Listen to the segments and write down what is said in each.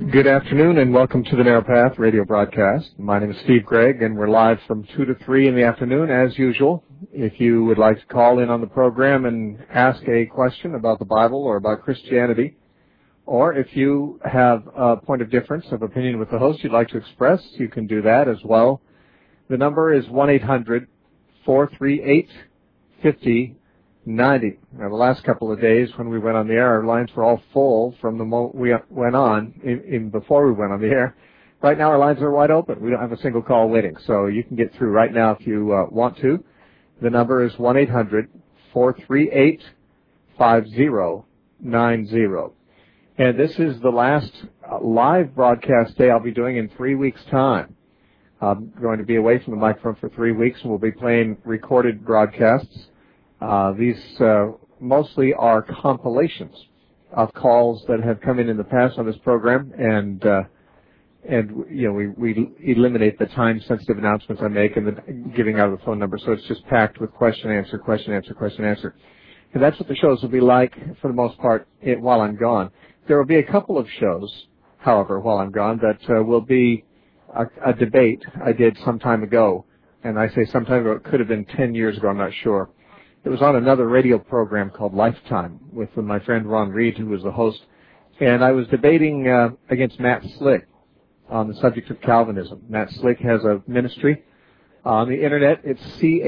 Good afternoon and welcome to the Narrow Path radio broadcast. My name is Steve Gregg and we're live from 2 to 3 in the afternoon as usual. If you would like to call in on the program and ask a question about the Bible or about Christianity, or if you have a point of difference of opinion with the host you'd like to express, you can do that as well. The number is 1-800-438-5090. Now, the last couple of days when we went on the air, our lines were all full from the moment we went on, even before we went on the air. Right now, our lines are wide open. We don't have a single call waiting, so you can get through right now if you want to. The number is 1-800-438-5090. And this is the last live broadcast day I'll be doing in 3 weeks' time. I'm going to be away from the microphone for 3 weeks, and we'll be playing recorded broadcasts. These mostly are compilations of calls that have come in the past on this program, and you know we eliminate the time-sensitive announcements I make and the giving out of the phone number, so it's just packed with question answer, question answer, question answer, and that's what the shows will be like for the most part while I'm gone. There will be a couple of shows, however, while I'm gone that will be a debate I did some time ago, and I say some time ago, it could have been 10 years ago, I'm not sure. It was on another radio program called Lifetime with my friend Ron Reed, who was the host. And I was debating against Matt Slick on the subject of Calvinism. Matt Slick has a ministry on the Internet. It's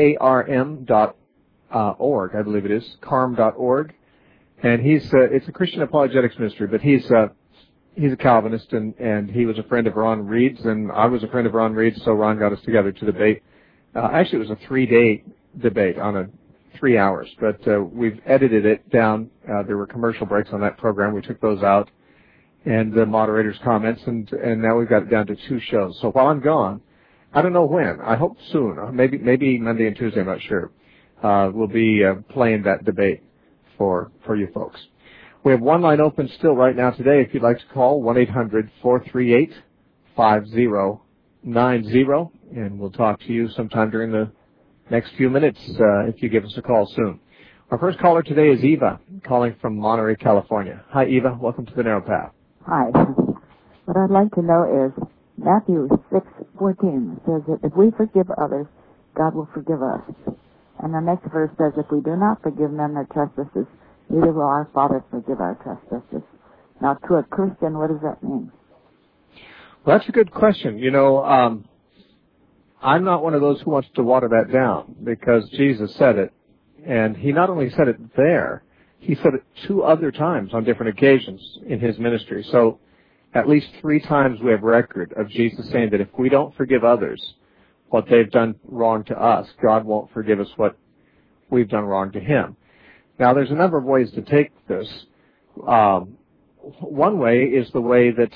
carm.org, I believe it is, carm.org. And it's a Christian apologetics ministry, but he's a Calvinist, and he was a friend of Ron Reed's, and I was a friend of Ron Reed's, so Ron got us together to debate. Actually, it was a 3-day debate on 3 hours, but we've edited it down. There were commercial breaks on that program. We took those out, and the moderator's comments, and now we've got it down to 2 shows. So while I'm gone, I don't know when. I hope soon. Maybe Monday and Tuesday. I'm not sure. We'll be playing that debate for you folks. We have one line open still right now today. If you'd like to call, 1-800-438-5090, and we'll talk to you sometime during the next few minutes if you give us a call soon. Our first caller today is Eva, calling from Monterey, California. Hi, Eva. Welcome to the Narrow Path. Hi. What I'd like to know is Matthew 6:14 says that if we forgive others, God will forgive us. And the next verse says, if we do not forgive men their trespasses, neither will our Father forgive our trespasses. Now, to a Christian, what does that mean? Well, that's a good question. You know, I'm not one of those who wants to water that down, because Jesus said it, and he not only said it there, he said it 2 other times on different occasions in his ministry. So at least 3 times we have record of Jesus saying that if we don't forgive others what they've done wrong to us, God won't forgive us what we've done wrong to him. Now, there's a number of ways to take this. One way is the way that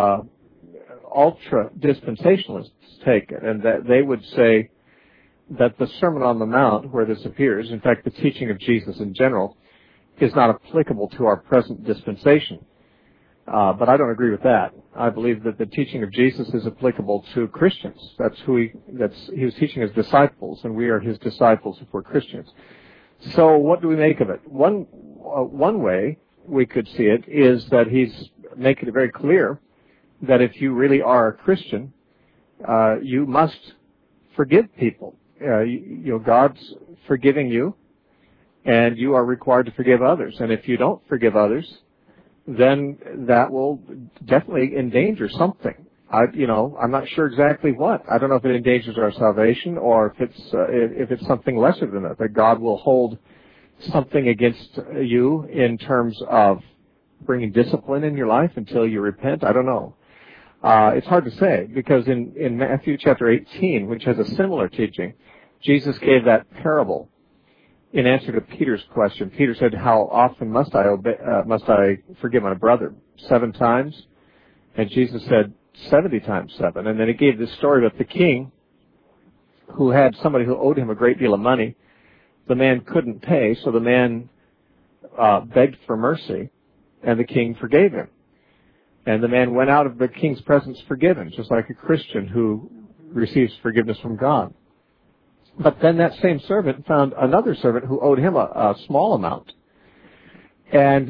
ultra-dispensationalists take it, and that they would say that the Sermon on the Mount, where this appears, in fact, the teaching of Jesus in general, is not applicable to our present dispensation. But I don't agree with that. I believe that the teaching of Jesus is applicable to Christians. He was teaching his disciples, and we are his disciples if we're Christians. So what do we make of it? One way we could see it is that he's making it very clear that if you really are a Christian, you must forgive people. God's forgiving you, and you are required to forgive others. And if you don't forgive others, then that will definitely endanger something. I'm not sure exactly what. I don't know if it endangers our salvation or if it's something lesser than that God will hold something against you in terms of bringing discipline in your life until you repent. I don't know. It's hard to say, because in Matthew chapter 18, which has a similar teaching, Jesus gave that parable in answer to Peter's question. Peter said, how often must I forgive my brother? 7 times? And Jesus said, 70 times 7. And then he gave this story about the king who had somebody who owed him a great deal of money. The man couldn't pay, so the man begged for mercy, and the king forgave him. And the man went out of the king's presence forgiven, just like a Christian who receives forgiveness from God. But then that same servant found another servant who owed him a small amount. And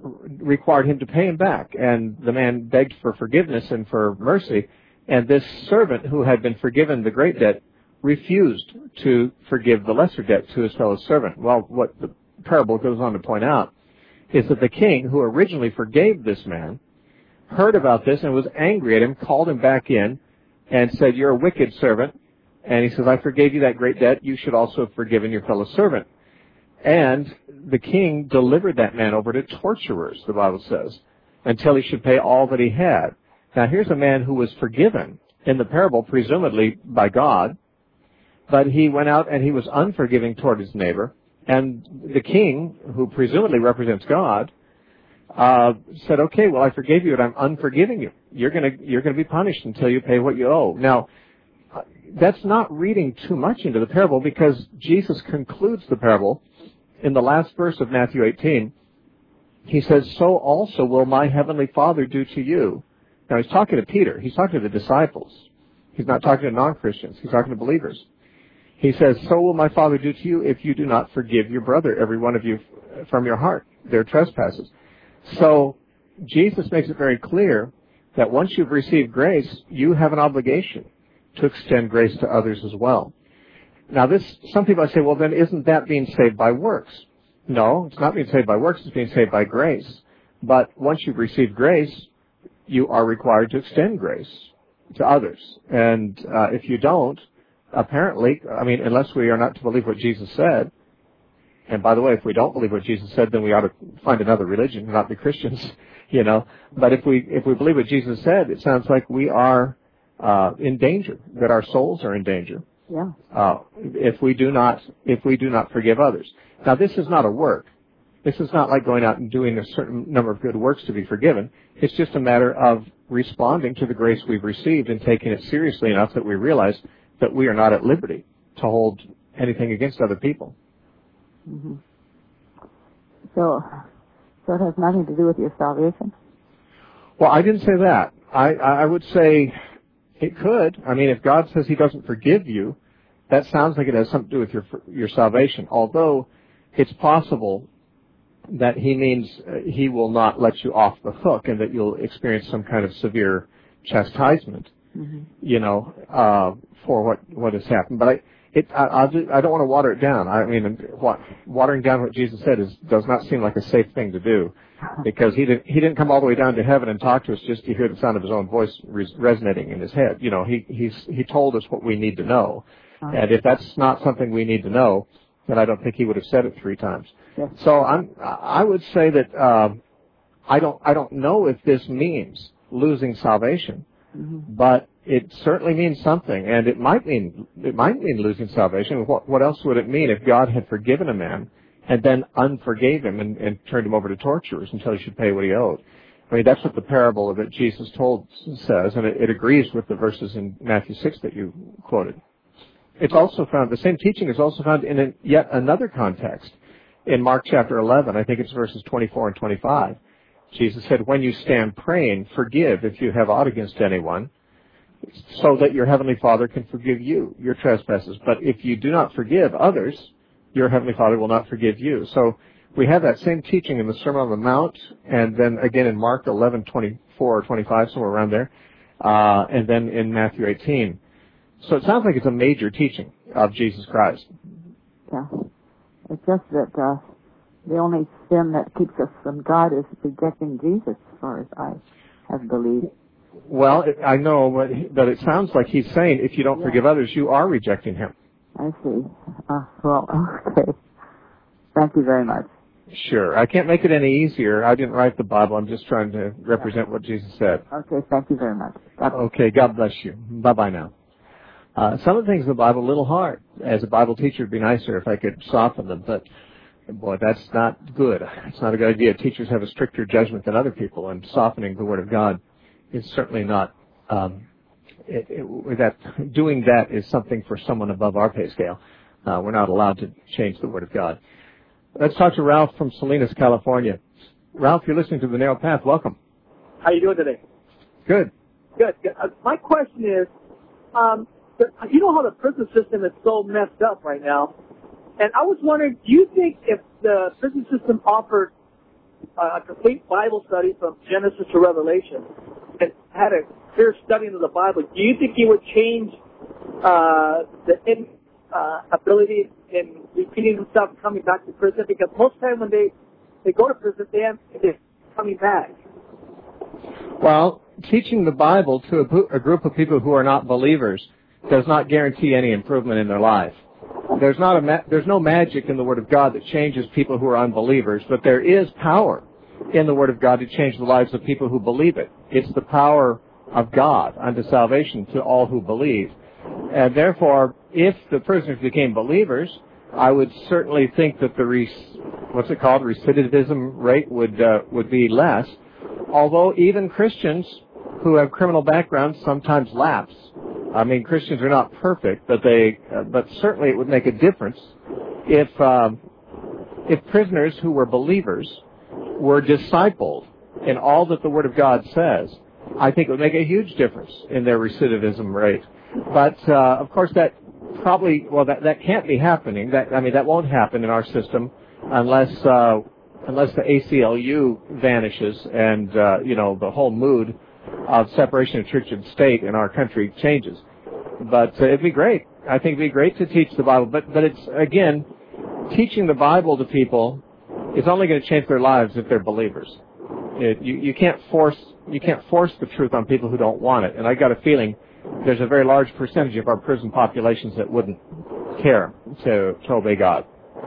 required him to pay him back. And the man begged for forgiveness and for mercy. And this servant who had been forgiven the great debt refused to forgive the lesser debt to his fellow servant. Well, what the parable goes on to point out is that the king, who originally forgave this man, heard about this and was angry at him, called him back in, and said, "You're a wicked servant." And he says, "I forgave you that great debt. You should also have forgiven your fellow servant." And the king delivered that man over to torturers, the Bible says, until he should pay all that he had. Now, here's a man who was forgiven in the parable, presumably by God, but he went out and he was unforgiving toward his neighbor. And the king, who presumably represents God, said, "Okay, well, I forgave you, and I'm unforgiving you. You're going to be punished until you pay what you owe." Now, that's not reading too much into the parable, because Jesus concludes the parable in the last verse of Matthew 18. He says, "So also will my heavenly Father do to you." Now, he's talking to Peter. He's talking to the disciples. He's not talking to non-Christians. He's talking to believers. He says, "So will my Father do to you if you do not forgive your brother, every one of you, from your heart, their trespasses." So Jesus makes it very clear that once you've received grace, you have an obligation to extend grace to others as well. Now, some people say, "Well, then isn't that being saved by works?" No, it's not being saved by works. It's being saved by grace. But once you've received grace, you are required to extend grace to others. And if you don't, apparently, unless we are not to believe what Jesus said, and by the way, if we don't believe what Jesus said, then we ought to find another religion, not be Christians, But if we believe what Jesus said, it sounds like we are in danger, that our souls are in danger. Yeah. If we do not forgive others. Now, this is not a work. This is not like going out and doing a certain number of good works to be forgiven. It's just a matter of responding to the grace we've received and taking it seriously enough that we realize that we are not at liberty to hold anything against other people. Mm-hmm. So it has nothing to do with your salvation? Well, I didn't say that. I would say it could. If God says He doesn't forgive you, that sounds like it has something to do with your salvation. Although it's possible that He means He will not let you off the hook and that you'll experience some kind of severe chastisement, mm-hmm. For what has happened. But I don't want to water it down. Watering down what Jesus said does not seem like a safe thing to do, because he didn't come all the way down to heaven and talk to us just to hear the sound of His own voice resonating in His head. He told us what we need to know, and if that's not something we need to know, then I don't think He would have said it 3 times. Yeah. So I would say that I don't know if this means losing salvation, mm-hmm. but it certainly means something, and it might mean losing salvation. What else would it mean if God had forgiven a man and then unforgave him and turned him over to torturers until he should pay what he owed? That's what the parable that Jesus told says, and it agrees with the verses in Matthew 6 that you quoted. It's also found, the same teaching is also found in yet another context. In Mark chapter 11, I think it's verses 24 and 25, Jesus said, "When you stand praying, forgive if you have aught against anyone, so that your heavenly Father can forgive you your trespasses. But if you do not forgive others, your heavenly Father will not forgive you." So we have that same teaching in the Sermon on the Mount, and then again in Mark 11, 24 or 25, somewhere around there, and then in Matthew 18. So it sounds like it's a major teaching of Jesus Christ. Yeah. It's just that the only sin that keeps us from God is rejecting Jesus, as far as I have believed. Well, I know, but it sounds like He's saying if you don't forgive others, you are rejecting Him. I see. Okay. Thank you very much. Sure. I can't make it any easier. I didn't write the Bible. I'm just trying to represent what Jesus said. Okay. Thank you very much. Okay. God bless you. Bye-bye now. Some of the things in the Bible are a little hard. As a Bible teacher, it'd be nicer if I could soften them, but boy, that's not good. It's not a good idea. Teachers have a stricter judgment than other people, and softening the Word of God is certainly not, doing that is something for someone above our pay scale. We're not allowed to change the Word of God. Let's talk to Ralph from Salinas, California. Ralph, you're listening to The Narrow Path. Welcome. How you doing today? Good. Good. My question is, you know how the prison system is so messed up right now, and I was wondering, do you think if the prison system offered a complete Bible study from Genesis to Revelation and had a clear studying of the Bible, do you think he would change the ability in repeating himself and coming back to prison? Because most of the time when they go to prison, they're coming back. Well, teaching the Bible to a group of people who are not believers does not guarantee any improvement in their life. There's no magic in the Word of God that changes people who are unbelievers, but there is power in the Word of God to change the lives of people who believe it. It's the power of God unto salvation to all who believe. And therefore, if the prisoners became believers, I would certainly think that the recidivism rate would be less. Although even Christians who have criminal backgrounds sometimes lapse. I mean, Christians are not perfect, but certainly it would make a difference if prisoners who were believers were discipled in all that the Word of God says. I think it would make a huge difference in their recidivism rate. But of course, that can't be happening. That won't happen in our system unless the ACLU vanishes and the whole mood of separation of church and state in our country changes. But it'd be great. I think it'd be great to teach the Bible. But it's, again, teaching the Bible to people is only going to change their lives if they're believers. You can't force the truth on people who don't want it. And I got a feeling there's a very large percentage of our prison populations that wouldn't care to obey God.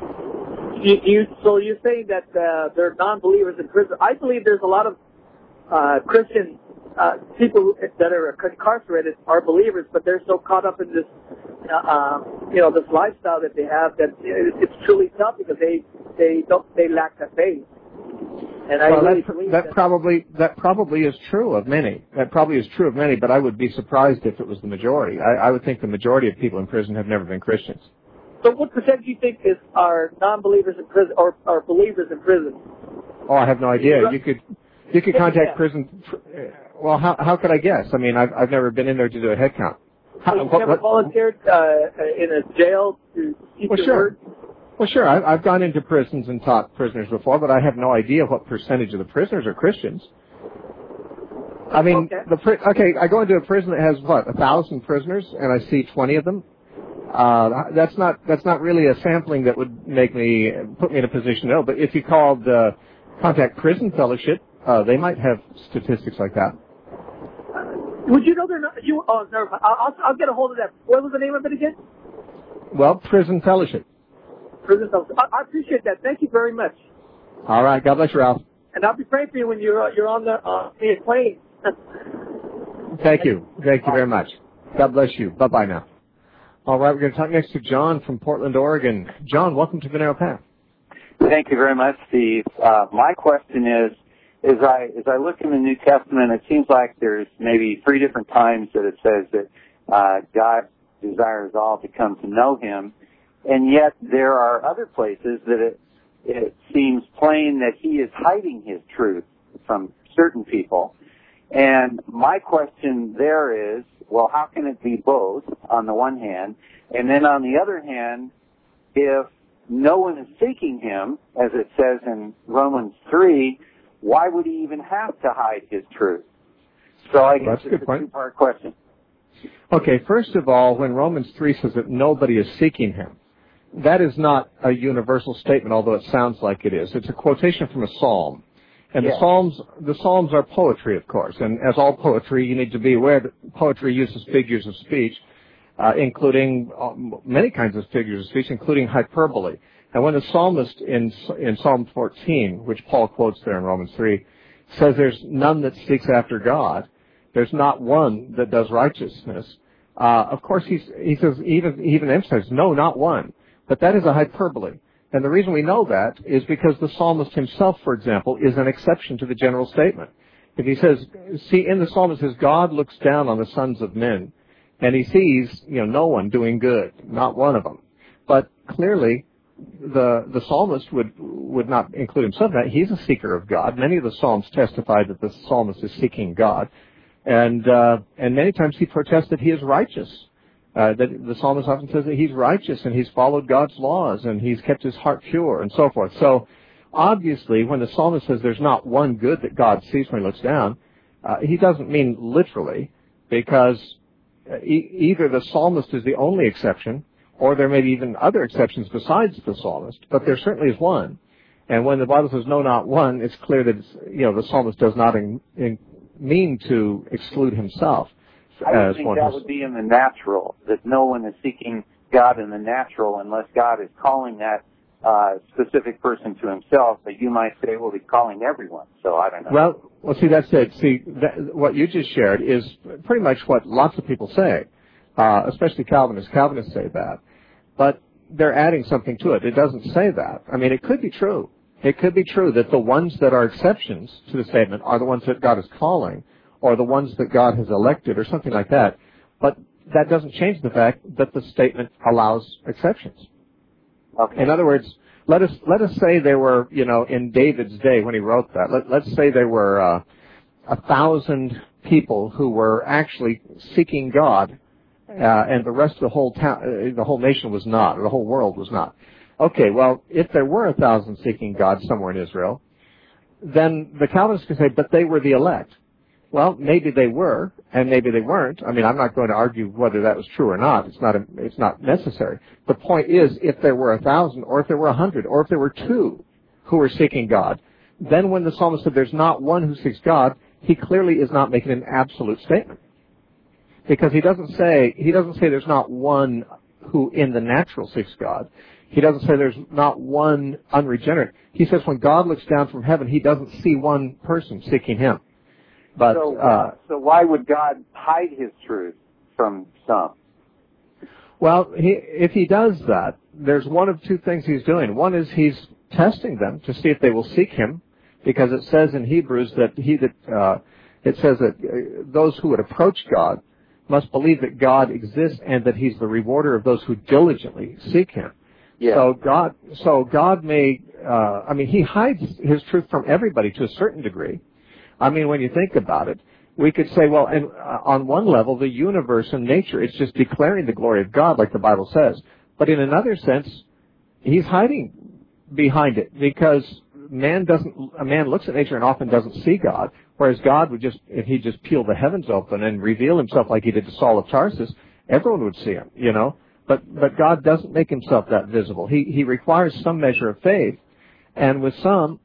So you're saying that there are non-believers in prison. I believe there's a lot of Christian people that are incarcerated are believers, but they're so caught up in this, this lifestyle that they have that it's truly tough because they lack that faith. And I really believe that probably is true of many. That probably is true of many, but I would be surprised if it was the majority. I would think the majority of people in prison have never been Christians. So what percentage do you think are non-believers in prison or are believers in prison? Oh, I have no idea. You could contact prison. Well, how could I guess? I mean, I've never been in there to do a head count. You never volunteered in a jail to teach the word? Well, sure. I've gone into prisons and taught prisoners before, but I have no idea what percentage of the prisoners are Christians. I mean, I go into a prison that has 1,000 prisoners, and I see 20 of them. That's not really a sampling that would put me in a position to know. But if you called contact Prison Fellowship, they might have statistics like that. Would you know they're not? Never mind. I'll get a hold of that. What was the name of it again? Well, Prison Fellowship. Prison Fellowship. I appreciate that. Thank you very much. All right. God bless you, Ralph. And I'll be praying for you when you're on the plane. Thank you. Thank you very much. God bless you. Bye-bye now. All right, we're going to talk next to John from Portland, Oregon. John, welcome to the Narrow Path. Thank you very much, Steve. My question is, as I look in the New Testament, it seems like there's maybe 3 different times that it says that God desires all to come to know Him, and yet there are other places that it seems plain that He is hiding His truth from certain people. And my question there is, well, how can it be both on the one hand? And then on the other hand, if no one is seeking Him, as it says in Romans 3, why would He even have to hide His truth? So I guess it's a 2-part question. Okay, first of all, when Romans 3 says that nobody is seeking Him, that is not a universal statement, although it sounds like it is. It's a quotation from a psalm. And the Psalms are poetry, of course. And as all poetry, you need to be aware that poetry uses figures of speech, including many kinds of figures of speech, including hyperbole. And when the psalmist in Psalm 14, which Paul quotes there in Romans 3, says there's none that seeks after God, there's not one that does righteousness. Of course, he says, even emphasizes, no, not one. But that is a hyperbole. And the reason we know that is because the psalmist himself, for example, is an exception to the general statement. If he says, in the psalm it says, God looks down on the sons of men, and He sees, no one doing good, not one of them. But clearly, the psalmist would not include himself in that. He's a seeker of God. Many of the psalms testify that the psalmist is seeking God, and many times he protests that he is righteous. That the psalmist often says that he's righteous and he's followed God's laws and he's kept his heart pure and so forth. So obviously, when the psalmist says there's not one good that God sees when he looks down, he doesn't mean literally, because either the psalmist is the only exception, or there may be even other exceptions besides the psalmist, but there certainly is one. And when the Bible says no, not one, it's clear that the psalmist does not mean to exclude himself. I would think that would be in the natural, that no one is seeking God in the natural unless God is calling that specific person to himself. But you might say, well, he's calling everyone, so I don't know. Well, see, that's it. See, what you just shared is pretty much what lots of people say, especially Calvinists. Calvinists say that. But they're adding something to it. It doesn't say that. I mean, it could be true. It could be true that the ones that are exceptions to the statement are the ones that God is calling, or the ones that God has elected, or something like that. But that doesn't change the fact that the statement allows exceptions. Okay. In other words, let us say there were, in David's day when he wrote that, let's say there were 1,000 people who were actually seeking God, and the rest of the whole town, the whole nation was not, or the whole world was not. Okay, well, if there were 1,000 seeking God somewhere in Israel, then the Calvinists could say, but they were the elect. Well, maybe they were, and maybe they weren't. I mean, I'm not going to argue whether that was true or not. It's not necessary. The point is, if there were 1,000, or if there were 100, or if there were 2 who were seeking God, then when the psalmist said there's not one who seeks God, he clearly is not making an absolute statement. Because he doesn't say there's not one who in the natural seeks God. He doesn't say there's not one unregenerate. He says when God looks down from heaven, he doesn't see one person seeking him. But so why would God hide his truth from some? Well, if he does that, there's one of 2 things he's doing. One is he's testing them to see if they will seek him, because it says in Hebrews that it says that those who would approach God must believe that God exists and that he's the rewarder of those who diligently seek him. Yeah. So God may, he hides his truth from everybody to a certain degree. I mean, when you think about it, we could say, well, and on one level, the universe and nature, it's just declaring the glory of God, like the Bible says. But in another sense, he's hiding behind it, because a man looks at nature and often doesn't see God, whereas God would if he just peeled the heavens open and reveal himself like he did to Saul of Tarsus, everyone would see him, But God doesn't make himself that visible. He requires some measure of faith, and with some,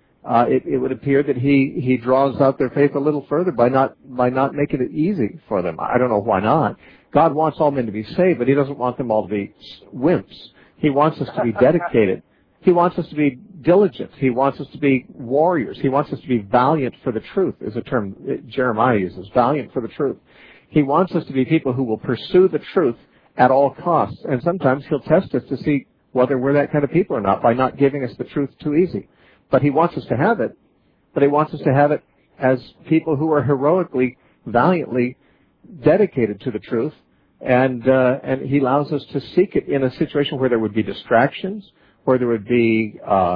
it would appear that he draws out their faith a little further by not making it easy for them. I don't know why not. God wants all men to be saved, but he doesn't want them all to be wimps. He wants us to be dedicated. He wants us to be diligent. He wants us to be warriors. He wants us to be valiant for the truth, is a term Jeremiah uses, valiant for the truth. He wants us to be people who will pursue the truth at all costs. And sometimes he'll test us to see whether we're that kind of people or not by not giving us the truth too easy. But he wants us to have it. But he wants us to have it as people who are heroically, valiantly dedicated to the truth. And he allows us to seek it in a situation where there would be distractions, where there would be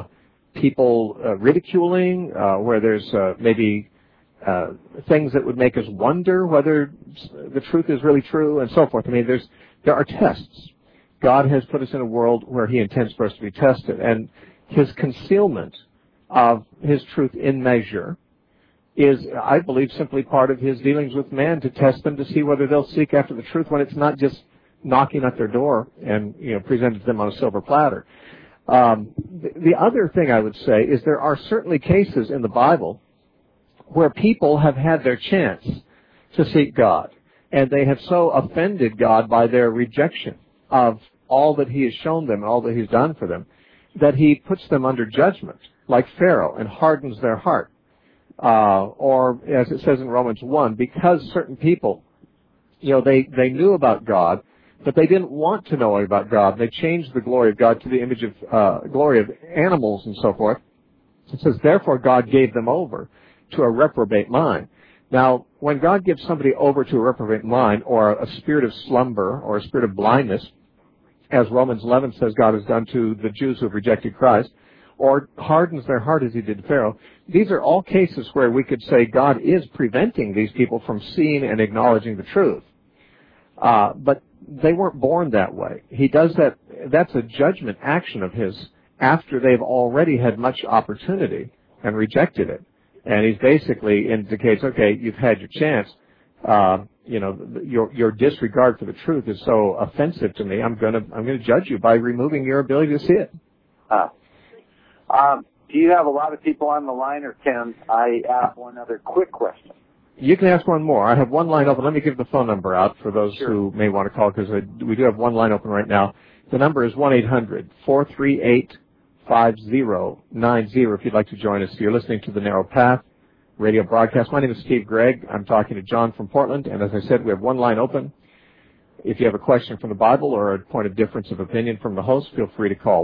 people ridiculing, where there's maybe things that would make us wonder whether the truth is really true, and so forth. I mean, there are tests. God has put us in a world where he intends for us to be tested. And his concealment of his truth in measure is, I believe, simply part of his dealings with man to test them to see whether they'll seek after the truth when it's not just knocking at their door and presented to them on a silver platter. The other thing I would say is there are certainly cases in the Bible where people have had their chance to seek God, and they have so offended God by their rejection of all that he has shown them and all that he's done for them, that he puts them under judgment, like Pharaoh, and hardens their heart. Or, as it says in Romans 1, because certain people, they knew about God, but they didn't want to know about God. They changed the glory of God to the image of glory of animals and so forth. It says, therefore God gave them over to a reprobate mind. Now, when God gives somebody over to a reprobate mind, or a spirit of slumber, or a spirit of blindness, as Romans 11 says God has done to the Jews who have rejected Christ, or hardens their heart as he did Pharaoh, these are all cases where we could say God is preventing these people from seeing and acknowledging the truth. But they weren't born that way. He does that. That's a judgment action of his, after they've already had much opportunity and rejected it. And he basically indicates, okay, you've had your chance. Your disregard for the truth is so offensive to me. I'm gonna judge you by removing your ability to see it. Do you have a lot of people on the line, or can I ask one other quick question? You can ask one more. I have one line open. Let me give the phone number out for those who may want to call, because we do have one line open right now. The number is 1-800-438-5090 if you'd like to join us. You're listening to The Narrow Path radio broadcast. My name is Steve Gregg. I'm talking to John from Portland, and as I said, we have one line open. If you have a question from the Bible or a point of difference of opinion from the host, feel free to call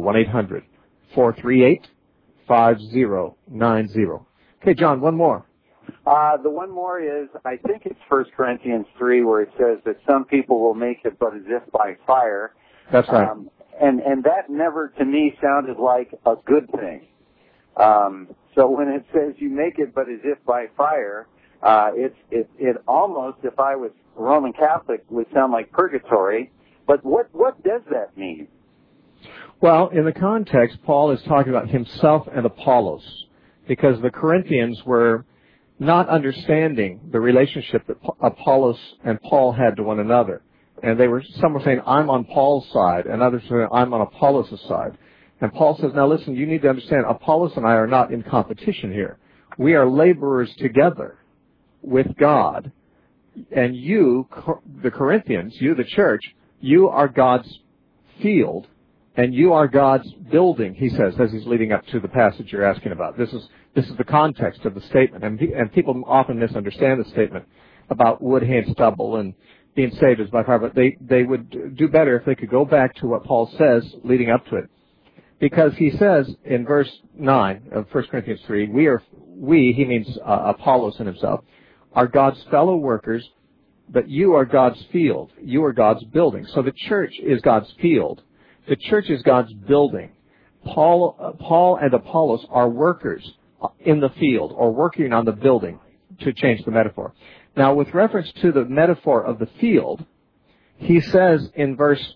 1-800-438-5090. Okay, John, one more. The one more is, I think it's 1 Corinthians 3, where it says that some people will make it but as if by fire. That's right. And that never, to me, sounded like a good thing. So when it says you make it but as if by fire, it almost, if I was Roman Catholic, would sound like purgatory. But what does that mean? Well, in the context, Paul is talking about himself and Apollos, because the Corinthians were not understanding the relationship that Apollos and Paul had to one another. And some were saying, I'm on Paul's side, and others were saying, I'm on Apollos' side. And Paul says, now listen, you need to understand, Apollos and I are not in competition here. We are laborers together with God. And you, the Corinthians, you, the church, you are God's field, and you are God's building, he says, as he's leading up to the passage you're asking about. This is the context of the statement. And people often misunderstand the statement about wood, hay, and stubble and being saved as by fire, but they would do better if they could go back to what Paul says leading up to it. Because he says in verse 9 of 1 Corinthians 3, he means Apollos and himself, are God's fellow workers, but you are God's field. You are God's building. So the church is God's field. The church is God's building. Paul and Apollos are workers in the field, or working on the building, to change the metaphor. Now, with reference to the metaphor of the field, he says in verse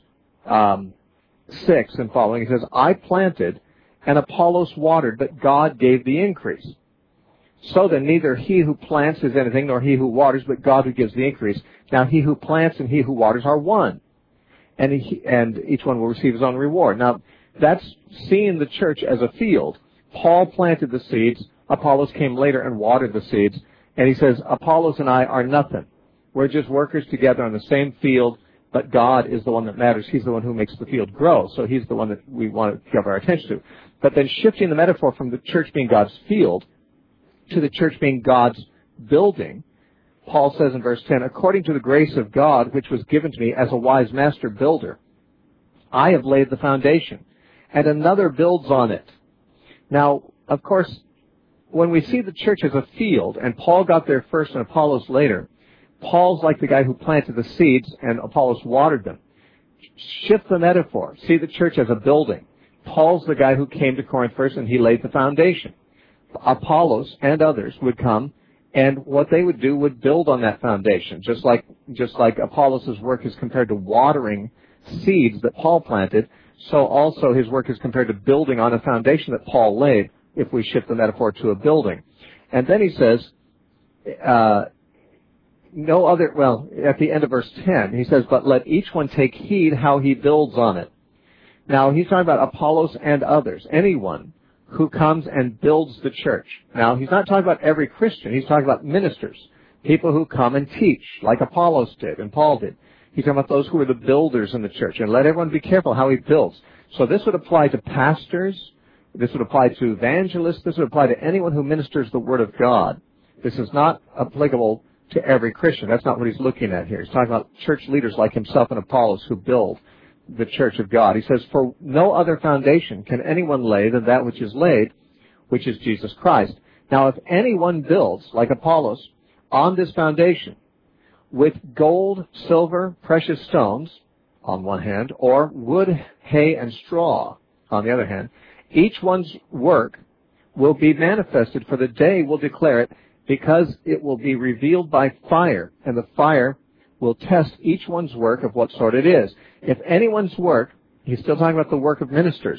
6 and following, he says, I planted and Apollos watered, but God gave the increase. So then neither he who plants is anything, nor he who waters, but God who gives the increase. Now he who plants and he who waters are one, and each one will receive his own reward. Now, that's seeing the church as a field. Paul planted the seeds. Apollos came later and watered the seeds. And he says, Apollos and I are nothing. We're just workers together on the same field, but God is the one that matters. He's the one who makes the field grow. So he's the one that we want to give our attention to. But then shifting the metaphor from the church being God's field to the church being God's building, Paul says in verse 10, according to the grace of God which was given to me as a wise master builder, I have laid the foundation, and another builds on it. Now, of course, when we see the church as a field, and Paul got there first and Apollos later, Paul's like the guy who planted the seeds and Apollos watered them. Shift the metaphor. See the church as a building. Paul's the guy who came to Corinth first and he laid the foundation. Apollos and others would come, and what they would do would build on that foundation, just like Apollos' work is compared to watering seeds that Paul planted, so also his work is compared to building on a foundation that Paul laid, if we shift the metaphor to a building. And then he says, at the end of verse 10, he says, but let each one take heed how he builds on it. Now, he's talking about Apollos and others, anyone who comes and builds the church. Now, he's not talking about every Christian. He's talking about ministers, people who come and teach, like Apollos did and Paul did. He's talking about those who are the builders in the church. And let everyone be careful how he builds. So this would apply to pastors. This would apply to evangelists. This would apply to anyone who ministers the Word of God. This is not applicable to every Christian. That's not what he's looking at here. He's talking about church leaders like himself and Apollos who build the church of God. He says, for no other foundation can anyone lay than that which is laid, which is Jesus Christ. Now, if anyone builds, like Apollos, on this foundation, with gold, silver, precious stones, on one hand, or wood, hay, and straw, on the other hand, each one's work will be manifested, for the day will declare it, because it will be revealed by fire, and the fire will test each one's work of what sort it is. If anyone's work, he's still talking about the work of ministers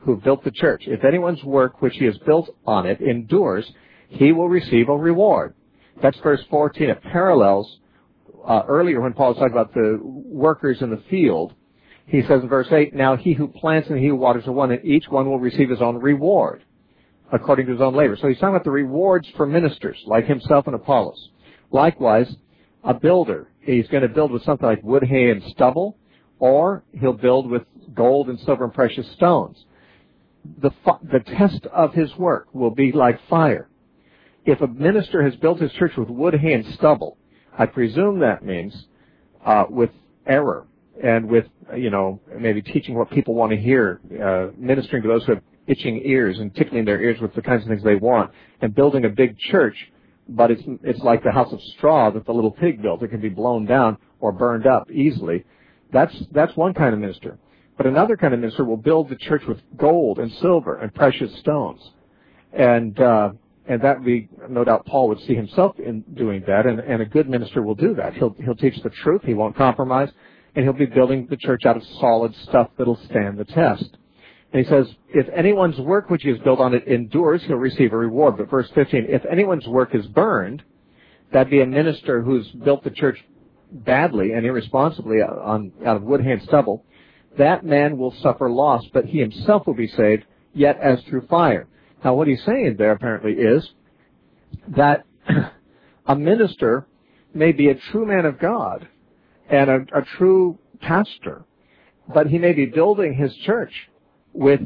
who built the church. If anyone's work which he has built on it endures, he will receive a reward. That's verse 14. It parallels earlier when Paul was talking about the workers in the field. He says in verse 8, now he who plants and he who waters are one, and each one will receive his own reward according to his own labor. So he's talking about the rewards for ministers like himself and Apollos. Likewise, a builder, he's going to build with something like wood, hay, and stubble, or he'll build with gold and silver and precious stones. The test of his work will be like fire. If a minister has built his church with wood, hay, and stubble, I presume that means with error and with, maybe teaching what people want to hear, ministering to those who have itching ears and tickling their ears with the kinds of things they want, and building a big church, but it's like the house of straw that the little pig built. It can be blown down or burned up easily. That's one kind of minister. But another kind of minister will build the church with gold and silver and precious stones. And that would be, no doubt Paul would see himself in doing that, and a good minister will do that. He'll teach the truth, he won't compromise, and he'll be building the church out of solid stuff that'll stand the test. And he says, if anyone's work which he has built on it endures, he'll receive a reward. But verse 15, if anyone's work is burned, that'd be a minister who's built the church badly and irresponsibly out of wood, hay, and stubble. That man will suffer loss, but he himself will be saved, yet as through fire. Now, what he's saying there apparently is that a minister may be a true man of God and a true pastor, but he may be building his church with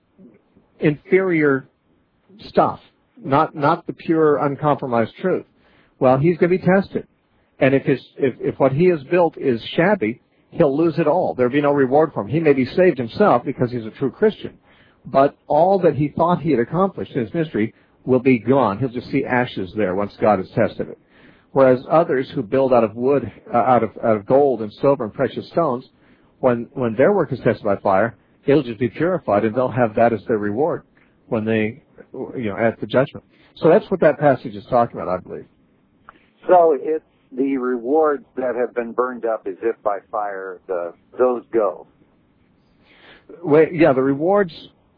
inferior stuff, not the pure, uncompromised truth. Well, he's going to be tested. And if what he has built is shabby, he'll lose it all. There'll be no reward for him. He may be saved himself because he's a true Christian, but all that he thought he had accomplished in his ministry will be gone. He'll just see ashes there once God has tested it. Whereas others who build out of wood, out of gold and silver and precious stones, when their work is tested by fire, it'll just be purified, and they'll have that as their reward when they, at the judgment. So that's what that passage is talking about, I believe. So it's the rewards that have been burned up as if by fire, those go. Well, yeah, the rewards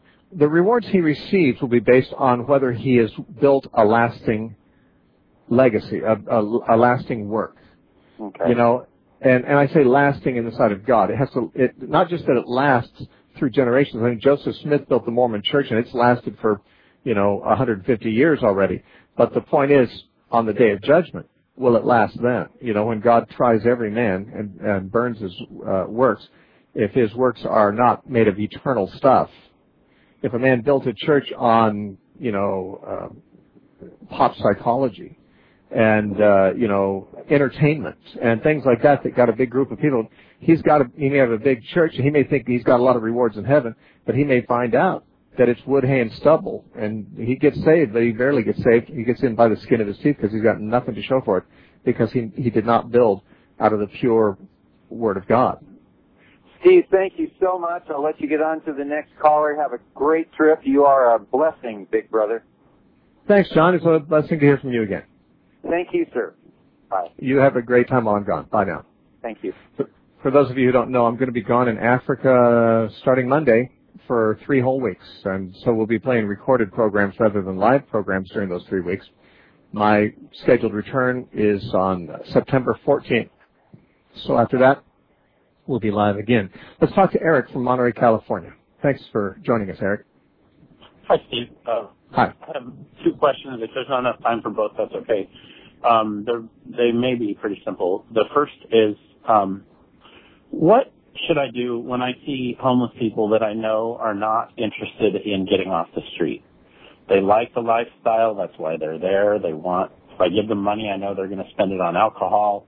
he receives will be based on whether he has built a lasting legacy, a lasting work. Okay. And I say lasting in the sight of God. Not just that it lasts through generations. I mean, Joseph Smith built the Mormon Church, and it's lasted for, 150 years already. But the point is, on the day of judgment, will it last then? When God tries every man and burns his works, if his works are not made of eternal stuff. If a man built a church on, pop psychology and, entertainment and things like that got a big group of people, he may have a big church, and he may think he's got a lot of rewards in heaven, but he may find out that it's wood, hay, and stubble, and he gets saved, but he barely gets saved. He gets in by the skin of his teeth because he's got nothing to show for it, because he did not build out of the pure Word of God. Steve, thank you so much. I'll let you get on to the next caller. Have a great trip. You are a blessing, big brother. Thanks, John. It's a blessing to hear from you again. Thank you, sir. Bye. You have a great time while I'm gone. Bye now. Thank you. For those of you who don't know, I'm going to be gone in Africa starting Monday for 3 whole weeks, and so we'll be playing recorded programs rather than live programs during those 3 weeks. My scheduled return is on September 14th. So after that, we'll be live again. Let's talk to Eric from Monterey, California. Thanks for joining us, Eric. Hi, Steve. Hi. I have 2 questions. If there's not enough time for both, that's okay. They may be pretty simple. The first is, what should I do when I see homeless people that I know are not interested in getting off the street? They like the lifestyle. That's why they're there. If I give them money, I know they're going to spend it on alcohol.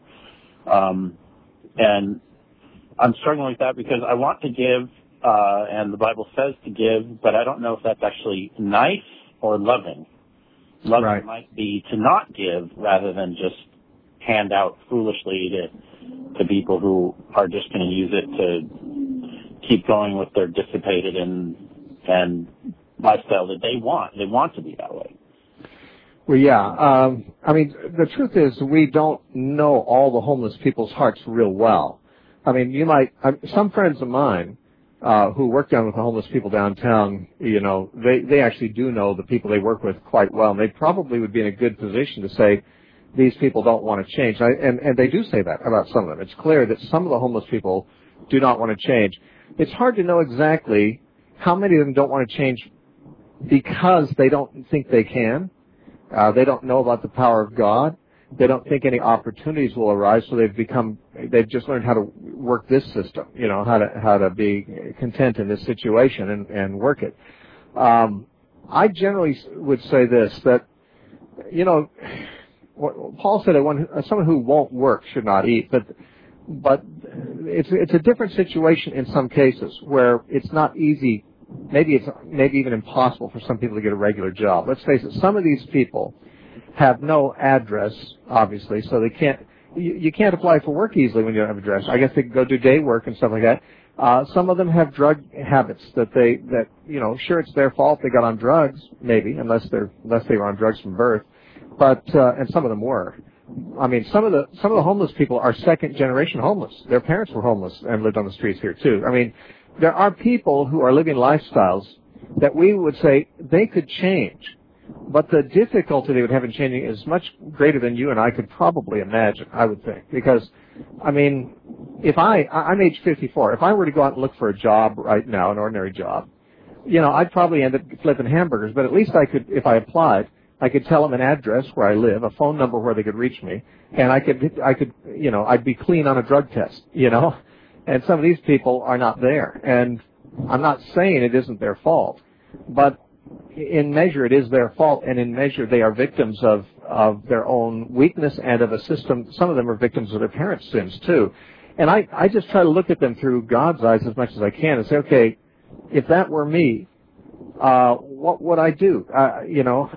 And I'm struggling with that because I want to give, and the Bible says to give, but I don't know if that's actually nice or loving. Loving right. might be to not give rather than just hand out foolishly to people who are just going to use it to keep going with their dissipated and lifestyle that they want. They want to be that way. Well, yeah. I mean, the truth is we don't know all the homeless people's hearts real well. I mean, some friends of mine who work down with the homeless people downtown, you know, they actually do know the people they work with quite well, and they probably would be in a good position to say, these people don't want to change. And they do say that about some of them. It's clear that some of the homeless people do not want to change. It's hard to know exactly how many of them don't want to change because they don't think they can. They don't know about the power of God. They don't think any opportunities will arise, so they've just learned how to work this system, you know, how to be content in this situation and work it. I generally would say this, that, you know, what Paul said that someone who won't work should not eat, but it's a different situation in some cases where it's not easy. Maybe even impossible for some people to get a regular job. Let's face it, some of these people have no address, obviously, so they can't. You can't apply for work easily when you don't have an address. I guess they can go do day work and stuff like that. Some of them have drug habits that you know, sure, it's their fault they got on drugs, maybe, unless they were on drugs from birth, but and some of them were. I mean, some of the homeless people are second generation homeless. Their parents were homeless and lived on the streets here too. I mean, there are people who are living lifestyles that we would say they could change, but the difficulty they would have in changing is much greater than you and I could probably imagine, I would think. Because, I mean, if I'm age 54, if I were to go out and look for a job right now, an ordinary job, you know, I'd probably end up flipping hamburgers, but at least I could, if I applied, I could tell them an address where I live, a phone number where they could reach me, and I could, you know, I'd be clean on a drug test, you know. And some of these people are not there. And I'm not saying it isn't their fault, but in measure it is their fault, and in measure they are victims of their own weakness and of a system. Some of them are victims of their parents' sins too. And I just try to look at them through God's eyes as much as I can and say, okay, if that were me, what would I do? You know,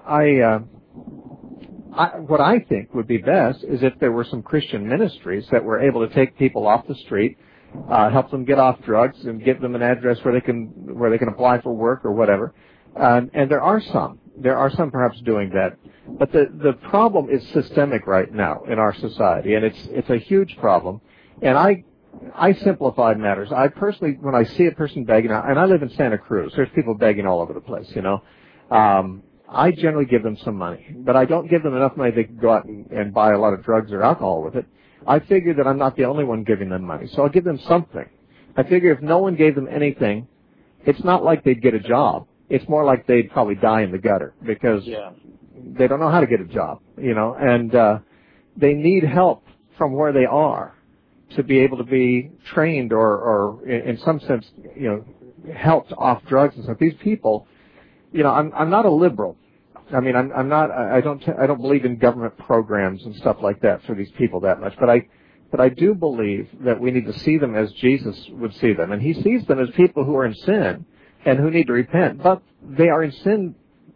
what I think would be best is if there were some Christian ministries that were able to take people off the street, help them get off drugs, and give them an address where they can apply for work or whatever. And there are some perhaps doing that. But the problem is systemic right now in our society, and it's a huge problem. And I simplify matters. I personally, when I see a person begging, and I live in Santa Cruz, there's people begging all over the place, you know. I generally give them some money, but I don't give them enough money they can go out and buy a lot of drugs or alcohol with it. I figure that I'm not the only one giving them money, so I'll give them something. I figure if no one gave them anything, it's not like they'd get a job. It's more like they'd probably die in the gutter because they don't know how to get a job, you know, and they need help from where they are to be able to be trained or in some sense, you know, helped off drugs and stuff. These people, you know, I'm not a liberal. I mean, I don't believe in government programs and stuff like that for these people that much, but I do believe that we need to see them as Jesus would see them, and He sees them as people who are in sin and who need to repent, but they are in sin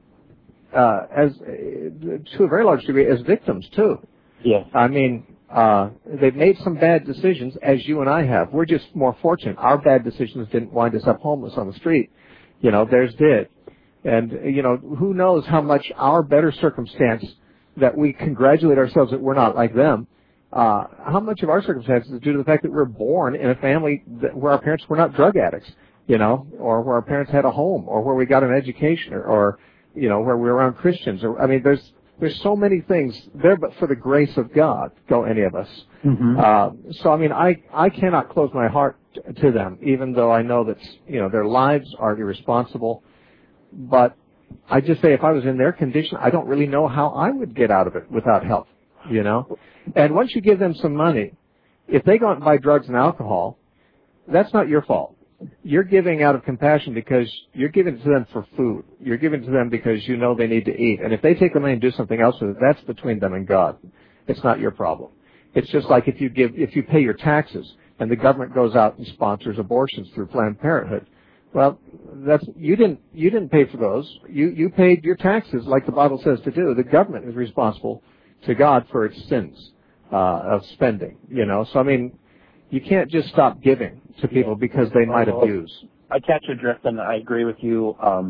as to a very large degree as victims too. Yes. I mean, they've made some bad decisions, as you and I have. We're just more fortunate. Our bad decisions didn't wind us up homeless on the street. You know, theirs did. And, you know, who knows how much our better circumstance that we congratulate ourselves that we're not like them, how much of our circumstances is due to the fact that we're born in a family where our parents were not drug addicts, you know, or where our parents had a home, or where we got an education, or you know, where we were around Christians. Or, I mean, there's so many things there, but for the grace of God, go any of us. Mm-hmm. So, I mean, I cannot close my heart to them, even though I know that, you know, their lives are irresponsible. But I just say if I was in their condition, I don't really know how I would get out of it without help, you know. And once you give them some money, if they go out and buy drugs and alcohol, that's not your fault. You're giving out of compassion because you're giving it to them for food. You're giving it to them because you know they need to eat. And if they take the money and do something else with it, that's between them and God. It's not your problem. It's just like if you pay your taxes and the government goes out and sponsors abortions through Planned Parenthood. Well, you didn't pay for those. You paid your taxes like the Bible says to do. The government is responsible to God for its sins of spending. You know, so I mean, you can't just stop giving to people because they might abuse. I catch your drift, and I agree with you.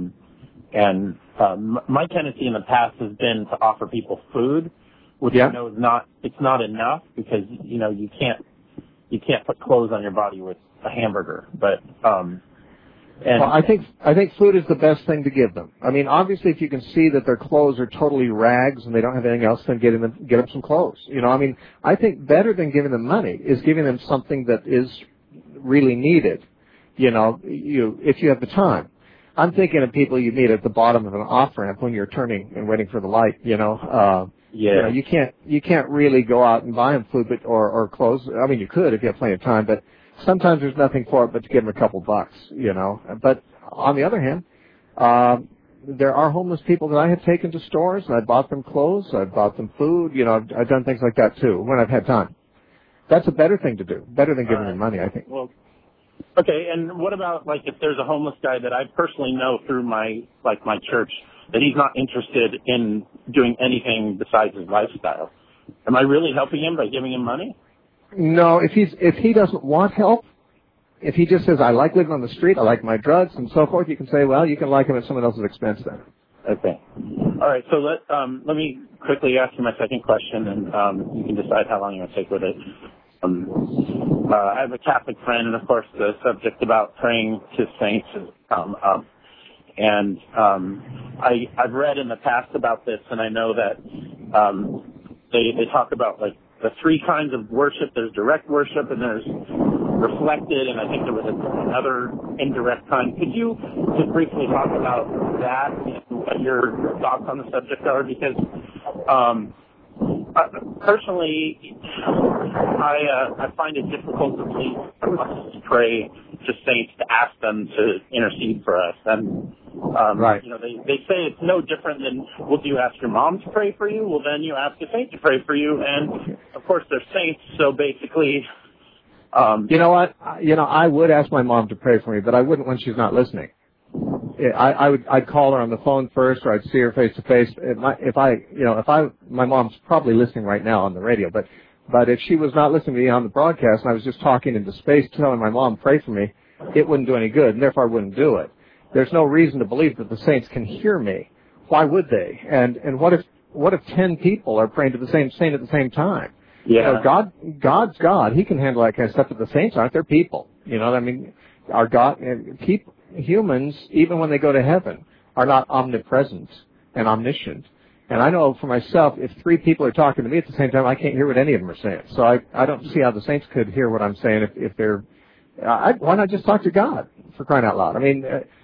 My tendency in the past has been to offer people food, which I know it's not enough because you know you can't put clothes on your body with a hamburger. But And well, I think food is the best thing to give them. I mean, obviously, if you can see that their clothes are totally rags and they don't have anything else, then get them some clothes. You know, I mean, I think better than giving them money is giving them something that is really needed. You know, if you have the time. I'm thinking of people you meet at the bottom of an off-ramp when you're turning and waiting for the light. You know, you can't really go out and buy them food, or clothes. I mean, you could if you have plenty of time, but sometimes there's nothing for it but to give them a couple bucks, you know. But on the other hand, there are homeless people that I have taken to stores, and I bought them clothes, I bought them food, you know, I've done things like that too when I've had time. That's a better thing to do, better than giving them money, I think. Well, okay, and what about, like, if there's a homeless guy that I personally know through my church that he's not interested in doing anything besides his lifestyle? Am I really helping him by giving him money? No, if he doesn't want help, if he just says, I like living on the street, I like my drugs and so forth, you can say, well, you can like him at someone else's expense then. Okay. All right, so let me quickly ask you my second question, and you can decide how long you want to take with it. I have a Catholic friend, and of course the subject about praying to saints has come up. And I've read in the past about this, and I know that they talk about, like, the three kinds of worship. There's direct worship, and there's reflected, and I think there was another indirect kind. Could you just briefly talk about that and what your thoughts on the subject are? Because personally, I find it difficult to believe us pray to saints to ask them to intercede for us. And right. You know, they say it's no different than, well, do you ask your mom to pray for you? Well, then you ask a saint to pray for you. And of course, they're saints, so basically. You know what? I would ask my mom to pray for me, but I wouldn't when she's not listening. I'd call her on the phone first, or I'd see her face to face. My mom's probably listening right now on the radio, but if she was not listening to me on the broadcast and I was just talking into space telling my mom pray for me, it wouldn't do any good, and therefore I wouldn't do it. There's no reason to believe that the saints can hear me. Why would they? And what if 10 people are praying to the same saint at the same time? Yeah. You know, God's God. He can handle that kind of stuff, but the saints aren't. They're people. You know what I mean? Our God, humans, even when they go to heaven, are not omnipresent and omniscient. And I know for myself, if 3 people are talking to me at the same time, I can't hear what any of them are saying. So I don't see how the saints could hear what I'm saying if they're. Why not just talk to God, for crying out loud? I mean,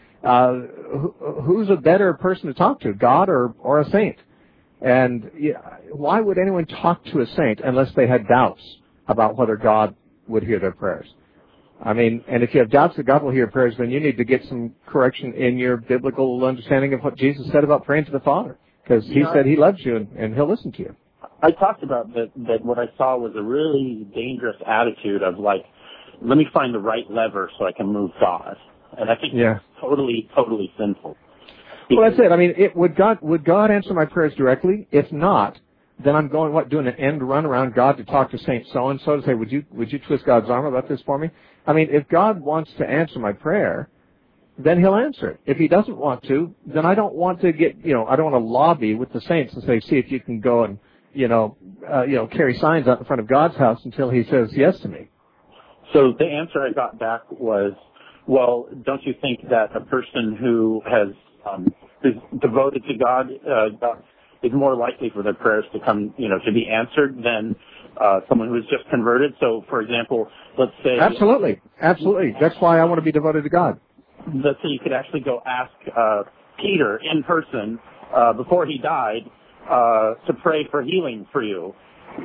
who's a better person to talk to, God or a saint? And why would anyone talk to a saint unless they had doubts about whether God would hear their prayers? I mean, and if you have doubts that God will hear prayers, then you need to get some correction in your biblical understanding of what Jesus said about praying to the Father. Because He said He loves you and He'll listen to you. I talked about that what I saw was a really dangerous attitude of, like, let me find the right lever so I can move God. And I think it's totally, totally sinful. Well, that's it. I mean, would God answer my prayers directly? If not, then I'm doing an end run around God to talk to Saint so-and-so to say, would you twist God's arm about this for me? I mean, if God wants to answer my prayer, then He'll answer it. If He doesn't want to, then I don't want to I don't want to lobby with the saints and say, see if you can go and, carry signs out in front of God's house until He says yes to me. So the answer I got back was, well, don't you think that a person who is devoted to God is more likely for their prayers to come, to be answered than someone who is just converted? So, for example, let's say... Absolutely. That's why I want to be devoted to God. Let's say you could actually go ask Peter in person before he died to pray for healing for you.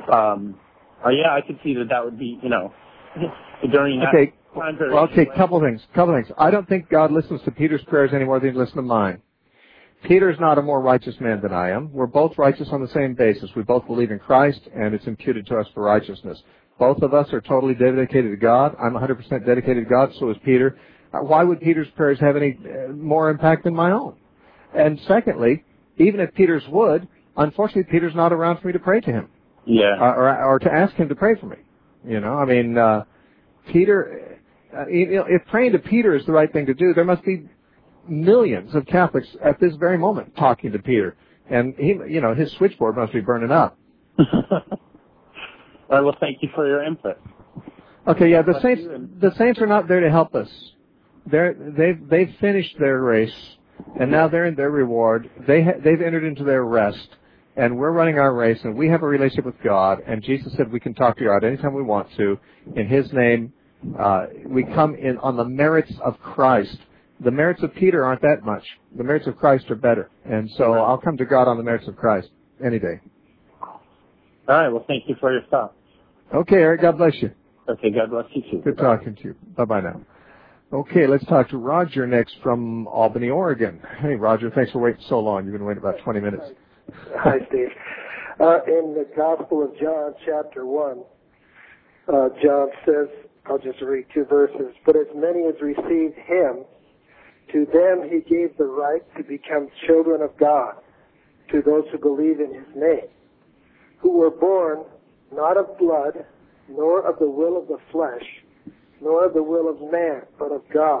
I could see that would be, during that time period. Well, okay, couple things. I don't think God listens to Peter's prayers any more than He listens to mine. Peter's not a more righteous man than I am. We're both righteous on the same basis. We both believe in Christ, and it's imputed to us for righteousness. Both of us are totally dedicated to God. I'm 100% dedicated to God, so is Peter. Why would Peter's prayers have any more impact than my own? And secondly, even if Peter's would, unfortunately, Peter's not around for me to pray to him. Yeah. Or to ask him to pray for me. Peter, if praying to Peter is the right thing to do, there must be millions of Catholics at this very moment talking to Peter. And his switchboard must be burning up. All right, well, thank you for your input. Okay, the saints are not there to help us. They've finished their race, and now they're in their reward. They've entered into their rest, and we're running our race, and we have a relationship with God. And Jesus said we can talk to God anytime we want to. In His name, we come in on the merits of Christ. The merits of Peter aren't that much. The merits of Christ are better. And so I'll come to God on the merits of Christ any day. All right. Well, thank you for your thoughts. Okay, Eric. God bless you. Okay. God bless you too. Good talking to you. Bye-bye now. Okay, let's talk to Roger next from Albany, Oregon. Hey, Roger, thanks for waiting so long. You've been waiting about 20 minutes. Hi, Steve. In the Gospel of John, chapter 1, John says, I'll just read 2 verses, but as many as received Him, to them He gave the right to become children of God, to those who believe in His name, who were born not of blood, nor of the will of the flesh, nor of the will of man, but of God.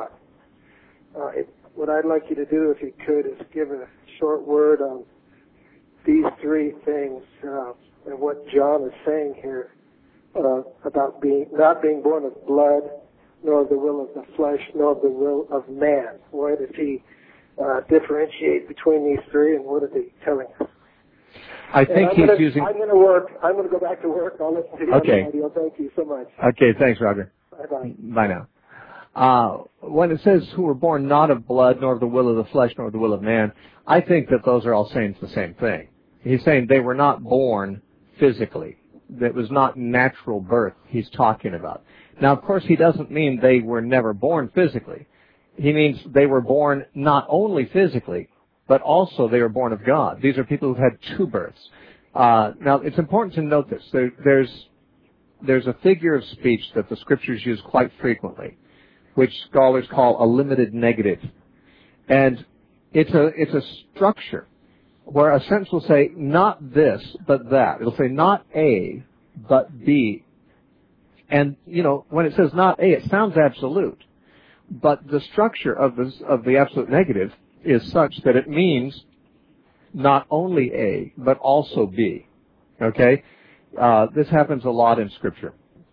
What I'd like you to do, if you could, is give a short word on these 3 things and what John is saying here about not being born of blood, nor of the will of the flesh, nor of the will of man. Why does he differentiate between these 3, and what is he telling us? I think he's using... I'm going to work. I'm going to go back to work. I'll listen to the other audio. Thank you so much. Okay, thanks, Roger. Bye-bye. Bye now. When it says who were born not of blood, nor of the will of the flesh, nor of the will of man, I think that those are all saying the same thing. He's saying they were not born physically. That was not natural birth he's talking about. Now, of course, he doesn't mean they were never born physically. He means they were born not only physically, but also they were born of God. These are people who've had 2 births. Now, it's important to note this. There's a figure of speech that the Scriptures use quite frequently, which scholars call a limited negative. And it's a structure where a sentence will say, not this, but that. It'll say, not A, but B. And, when it says not A, it sounds absolute. But the structure of the absolute negative is such that it means not only A, but also B. Okay? This happens a lot in Scripture.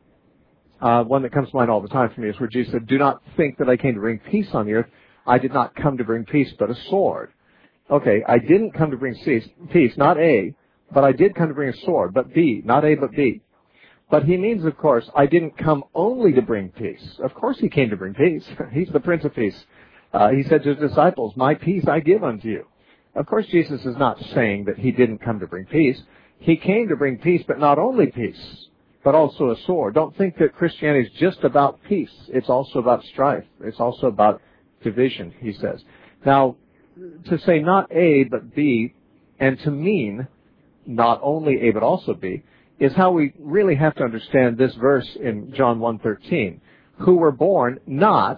One that comes to mind all the time for me is where Jesus said, do not think that I came to bring peace on the earth. I did not come to bring peace, but a sword. Okay, I didn't come to bring peace, not A, but I did come to bring a sword, but B, not A, but B. But he means, of course, I didn't come only to bring peace. Of course he came to bring peace. He's the Prince of Peace. He said to his disciples, my peace I give unto you. Of course, Jesus is not saying that he didn't come to bring peace. He came to bring peace, but not only peace, but also a sword. Don't think that Christianity is just about peace. It's also about strife. It's also about division, he says. Now, to say not A, but B, and to mean not only A, but also B, is how we really have to understand this verse in John 1:13. Who were born not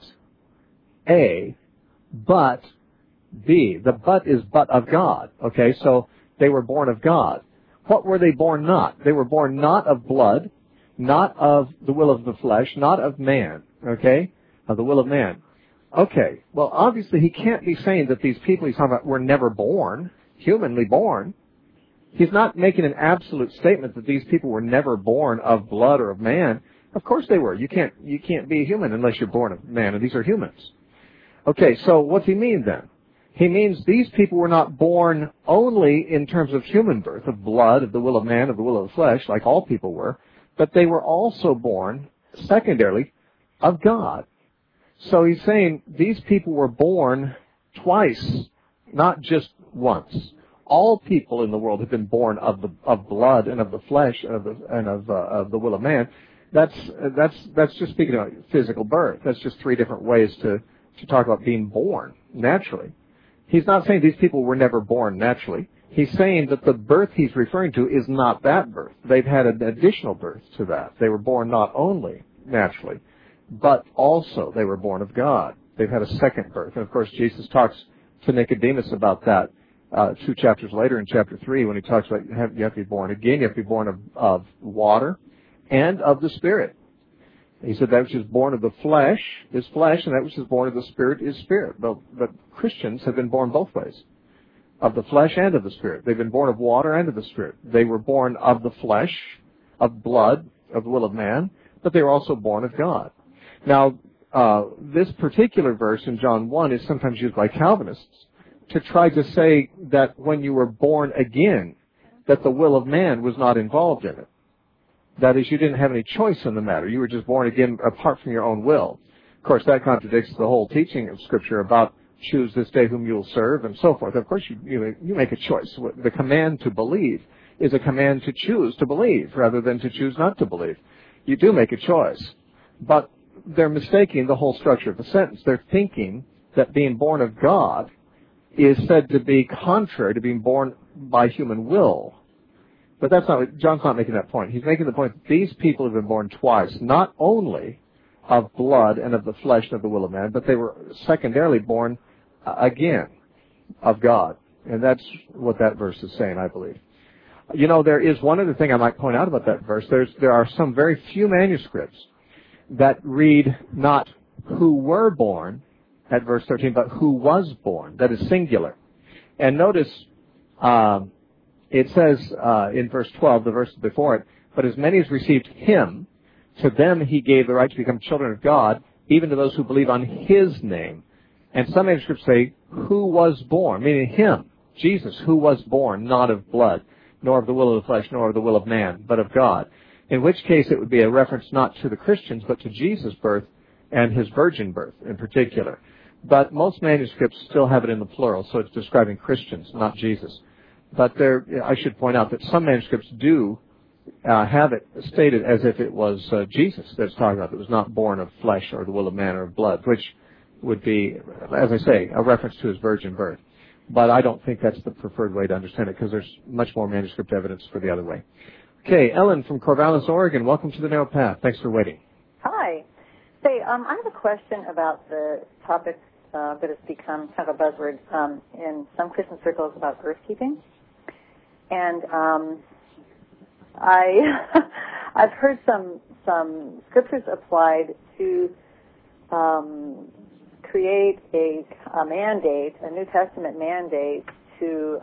A, but B. The but is but of God. Okay, so they were born of God. What were they born not? They were born not of blood, not of the will of the flesh, not of man. Okay, of the will of man. Okay, well, obviously he can't be saying that these people he's talking about were never born, humanly born. He's not making an absolute statement that these people were never born of blood or of man. Of course they were. You can't be a human unless you're born of man, and these are humans. Okay, so what's he mean then? He means these people were not born only in terms of human birth, of blood, of the will of man, of the will of the flesh, like all people were, but they were also born, secondarily, of God. So he's saying these people were born twice, not just once. All people in the world have been born of blood and of the flesh and of the will of man. That's just speaking about physical birth. That's just 3 different ways to talk about being born naturally. He's not saying these people were never born naturally. He's saying that the birth he's referring to is not that birth. They've had an additional birth to that. They were born not only naturally, but also they were born of God. They've had a second birth. And of course, Jesus talks to Nicodemus about that 2 chapters later in chapter 3 when he talks about you have to be born again. You have to be born of water and of the Spirit. He said that which is born of the flesh is flesh, and that which is born of the Spirit is spirit. But Christians have been born both ways, of the flesh and of the Spirit. They've been born of water and of the Spirit. They were born of the flesh, of blood, of the will of man, but they were also born of God. Now, this particular verse in John 1 is sometimes used by Calvinists to try to say that when you were born again, that the will of man was not involved in it. That is, you didn't have any choice in the matter. You were just born again apart from your own will. Of course, that contradicts the whole teaching of Scripture about choose this day whom you will serve and so forth. Of course, you make a choice. The command to believe is a command to choose to believe rather than to choose not to believe. You do make a choice. But they're mistaking the whole structure of the sentence. They're thinking that being born of God is said to be contrary to being born by human will. But that's not, John's not making that point. He's making the point that these people have been born twice, not only of blood and of the flesh and of the will of man, but they were secondarily born again of God. And that's what that verse is saying, I believe. You know, there is one other thing I might point out about that verse. There are some very few manuscripts that read not who were born at verse 13, but who was born. That is singular. And notice it says in verse 12, the verse before it, but as many as received him, to them he gave the right to become children of God, even to those who believe on his name. And some manuscripts say, who was born, meaning him, Jesus, who was born, not of blood, nor of the will of the flesh, nor of the will of man, but of God. In which case it would be a reference not to the Christians, but to Jesus' birth and his virgin birth in particular. But most manuscripts still have it in the plural, so it's describing Christians, not Jesus. But I should point out that some manuscripts do have it stated as if it was Jesus that's talking about. It was not born of flesh or the will of man or of blood, which would be, as I say, a reference to his virgin birth. But I don't think that's the preferred way to understand it because there's much more manuscript evidence for the other way. Okay, Ellen from Corvallis, Oregon. Welcome to the Narrow Path. Thanks for waiting. Hi. Say, I have a question about the topic that has become kind of a buzzword in some Christian circles about earth-keeping. And I've heard some scriptures applied to create a mandate, a New Testament mandate to,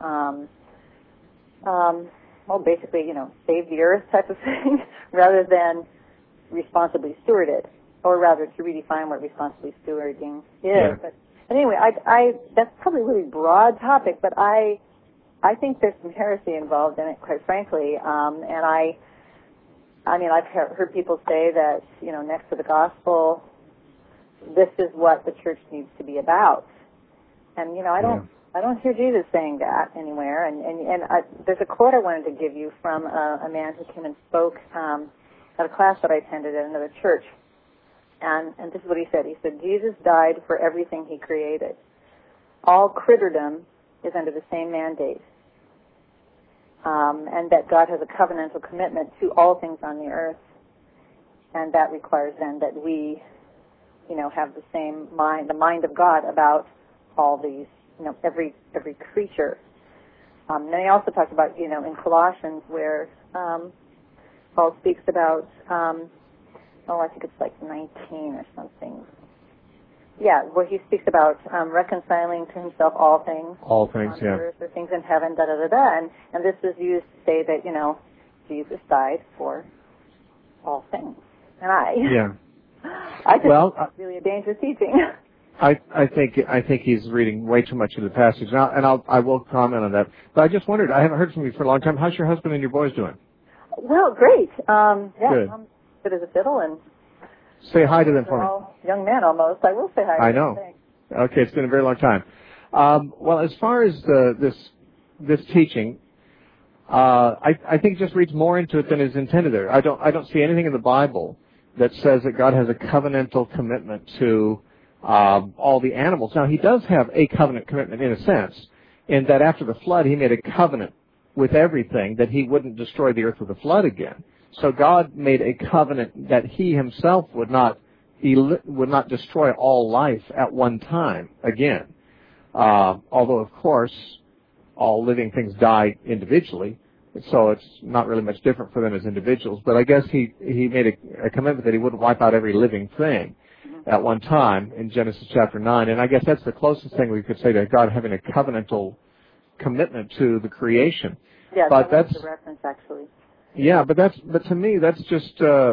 basically, save the earth type of thing, rather than responsibly steward it, or rather to redefine what responsibly stewarding is. Yeah. But anyway, that's probably a really broad topic, but I think there's some heresy involved in it, quite frankly. And I've heard people say that, next to the gospel, this is what the church needs to be about. And, I don't hear Jesus saying that anywhere. And there's a quote I wanted to give you from a man who came and spoke at a class that I attended at another church. And this is what he said. He said, Jesus died for everything he created. All critterdom is under the same mandate. And that God has a covenantal commitment to all things on the earth. And that requires then that we, have the same mind, the mind of God about all these, every creature. Then he also talked about, in Colossians where Paul speaks about, I think it's like 19 or something. Yeah, where he speaks about reconciling to himself all things. All things, on earth, or things in heaven, da-da-da-da. And this is used to say that, Jesus died for all things. And I just think it's really a dangerous teaching. I think he's reading way too much of the passage. And I will comment on that. But I just wondered, I haven't heard from you for a long time. How's your husband and your boys doing? Well, great. Good. I'm good as a fiddle, and say hi to them for me. All young men almost. I will say hi. I know. Okay, it's been a very long time. Well, as far as this teaching, I think it just reads more into it than is intended there. I don't see anything in the Bible that says that God has a covenantal commitment to all the animals. Now, he does have a covenant commitment in a sense, in that after the flood, he made a covenant with everything that he wouldn't destroy the earth with a flood again. So God made a covenant that he himself would not destroy all life at one time again. Although, of course, all living things die individually, so it's not really much different for them as individuals. But I guess he made a commitment that he wouldn't wipe out every living thing at one time in Genesis chapter 9. And I guess that's the closest thing we could say to God having a covenantal commitment to the creation. Yeah, but that's the reference, actually. Yeah, but to me, that's just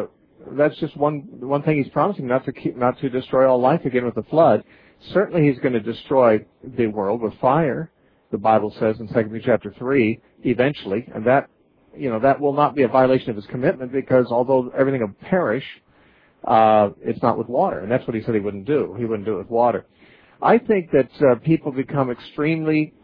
that's just one thing he's promising, not to destroy all life again with the flood. Certainly he's going to destroy the world with fire, the Bible says in 2 Peter chapter 3, eventually, and that will not be a violation of his commitment, because although everything will perish, it's not with water, and that's what he said he wouldn't do. He wouldn't do it with water. I think that people become extremely,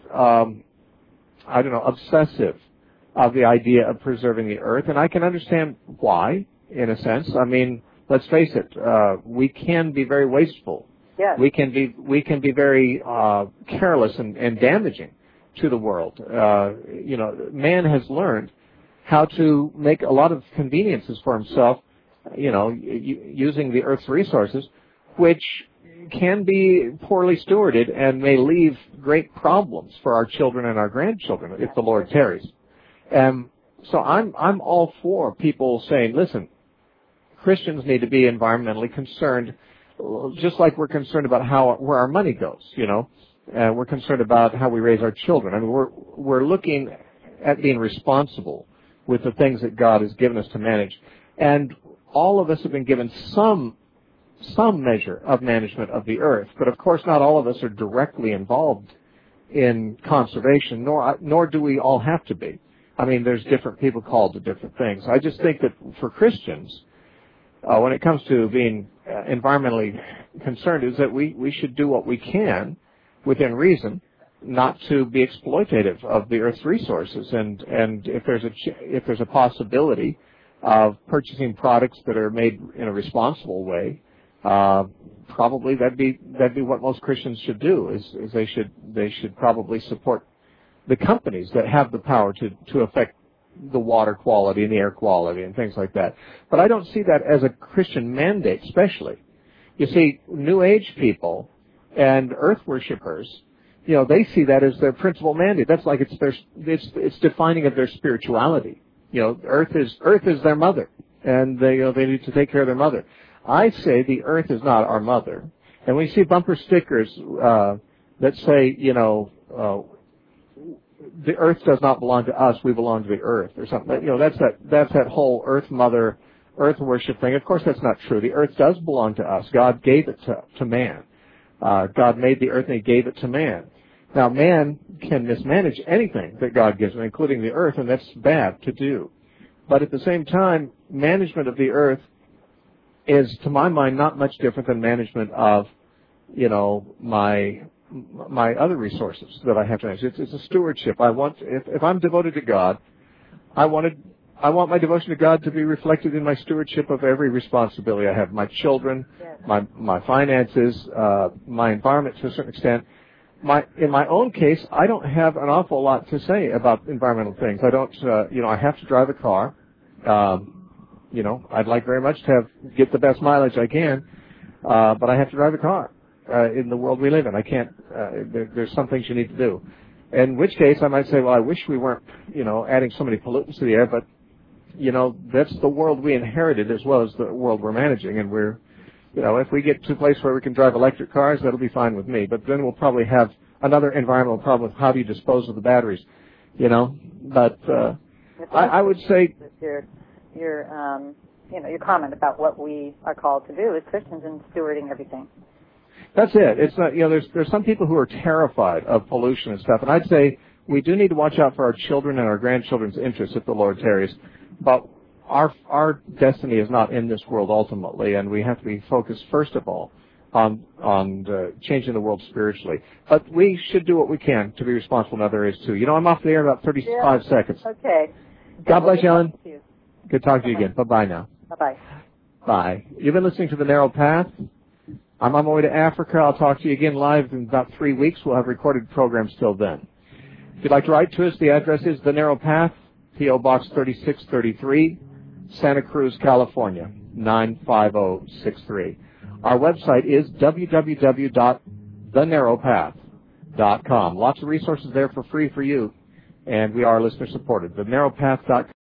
obsessive of the idea of preserving the earth, and I can understand why, in a sense. I mean, let's face it, we can be very wasteful. Yes. We can be very careless and damaging to the world. Man has learned how to make a lot of conveniences for himself, using the earth's resources, which can be poorly stewarded and may leave great problems for our children and our grandchildren if the Lord tarries. So I'm all for people saying, listen, Christians need to be environmentally concerned, just like we're concerned about where our money goes. We're concerned about how we raise our children. I mean, we're looking at being responsible with the things that God has given us to manage, and all of us have been given some measure of management of the earth, but of course not all of us are directly involved in conservation, nor do we all have to be. I mean, there's different people called to different things. I just think that for Christians, when it comes to being environmentally concerned, is that we should do what we can within not to be exploitative of the earth's resources. And if there's a possibility of purchasing products that are made in a responsible way, probably that'd be what most Christians should do. Is they should probably support the companies that have the power to affect the water quality and the air quality and things like that. But I don't see that as a Christian mandate, especially. You see, New Age people and earth worshippers, they see that as their principal mandate. That's like it's defining of their spirituality. Earth is their mother, and they need to take care of their mother. I say the earth is not our mother. And we see bumper stickers that say, the earth does not belong to us, we belong to the earth, or something. That's that whole earth mother, earth worship thing. Of course, that's not true. The earth does belong to us. God gave it to man. God made the earth and He gave it to man. Now, man can mismanage anything that God gives him, including the earth, and that's bad to do. But at the same time, management of the earth is, to my mind, not much different than management of, my other resources that I have to manage. It's a stewardship. If I'm devoted to God, I want my devotion to God to be reflected in my stewardship of every responsibility I have. My children, my finances, my environment to a certain extent. In my own case, I don't have an awful lot to say about environmental things. I don't, I have to drive a car. I'd like very much to get the best mileage I can, but I have to drive a car. In the world we live in, I can't. There's some things you need to do. In which case, I might say, well, I wish we weren't, adding so many pollutants to the air. But, that's the world we inherited as well as the world we're managing. And we're, if we get to a place where we can drive electric cars, that'll be fine with me. But then we'll probably have another environmental problem with how do you dispose of the batteries, But I would say your comment about what we are called to do as Christians in stewarding everything. That's it. It's not, there's some people who are terrified of pollution and stuff, and I'd say we do need to watch out for our children and our grandchildren's interests if the Lord tarries. But our destiny is not in this world ultimately, and we have to be focused first of all on changing the world spiritually. But we should do what we can to be responsible in other areas too. I'm off the air in about 35 seconds. Okay. God bless you, Ellen. Good talking to you again. Bye-bye now. Bye-bye. Bye. You've been listening to The Narrow Path. I'm on my way to Africa. I'll talk to you again live in about 3 weeks. We'll have recorded programs till then. If you'd like to write to us, the address is The Narrow Path, P.O. Box 3633, Santa Cruz, California, 95063. Our website is www.thenarrowpath.com. Lots of resources there for free for you, and we are listener supported. TheNarrowPath.com.